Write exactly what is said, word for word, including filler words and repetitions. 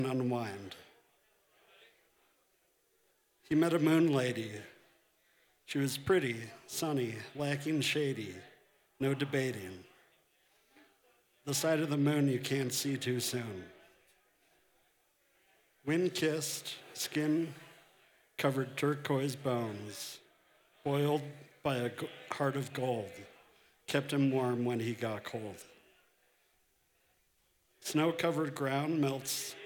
unwind. He met a moon lady. She was pretty, sunny, lacking shady, no debating. The side of the moon you can't see too soon. Wind-kissed, skin-covered turquoise bones, boiled by a g- heart of gold, kept him warm when he got cold. Snow-covered ground melts